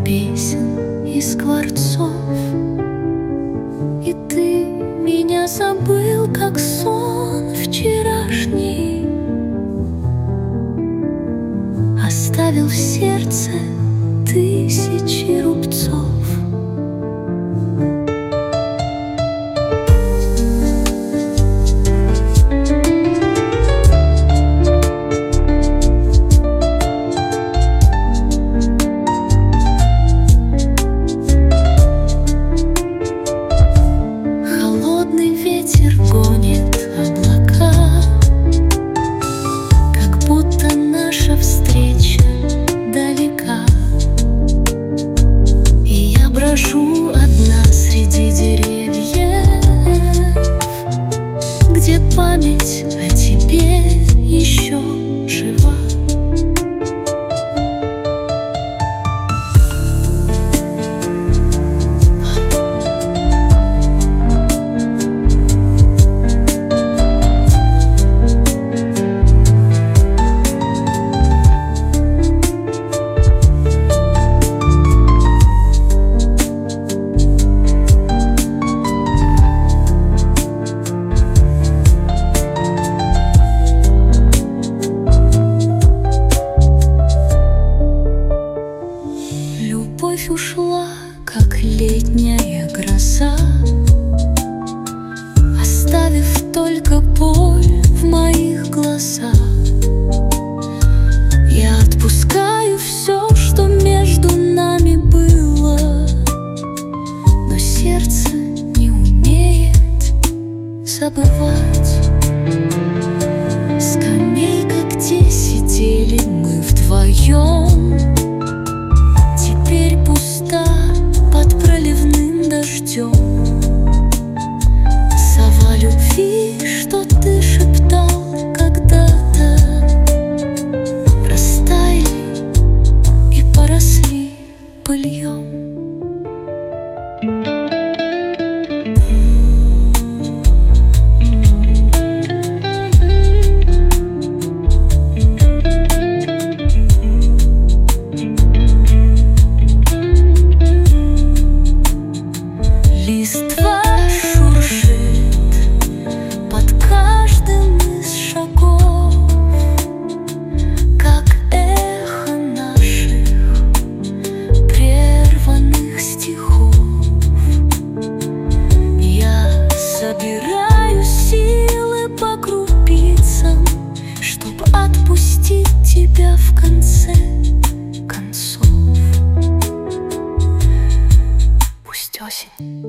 песен и скворцов. И ты меня забыл, как сон вчерашний, оставил в сердце тысячи рубцов. Ветер гонит облака, как будто наша встреча далека. И я брожу одна среди деревьев, где память о тебе еще жива. Любовь ушла, как летняя гроза, оставив только боль в моих глазах. Я отпускаю все, что между нами было, но сердце не умеет забывать. Скамейка, где сидели мы вдвоем, теперь пуста под проливным дождем. Слова любви, что ты шептал когда-то, растаяли и поросли пыльем. Листва шуршит под каждым из шагов, как эхо наших прерванных стихов. Я собираю силы по крупицам, чтоб отпустить тебя в конце концов. Пусть осень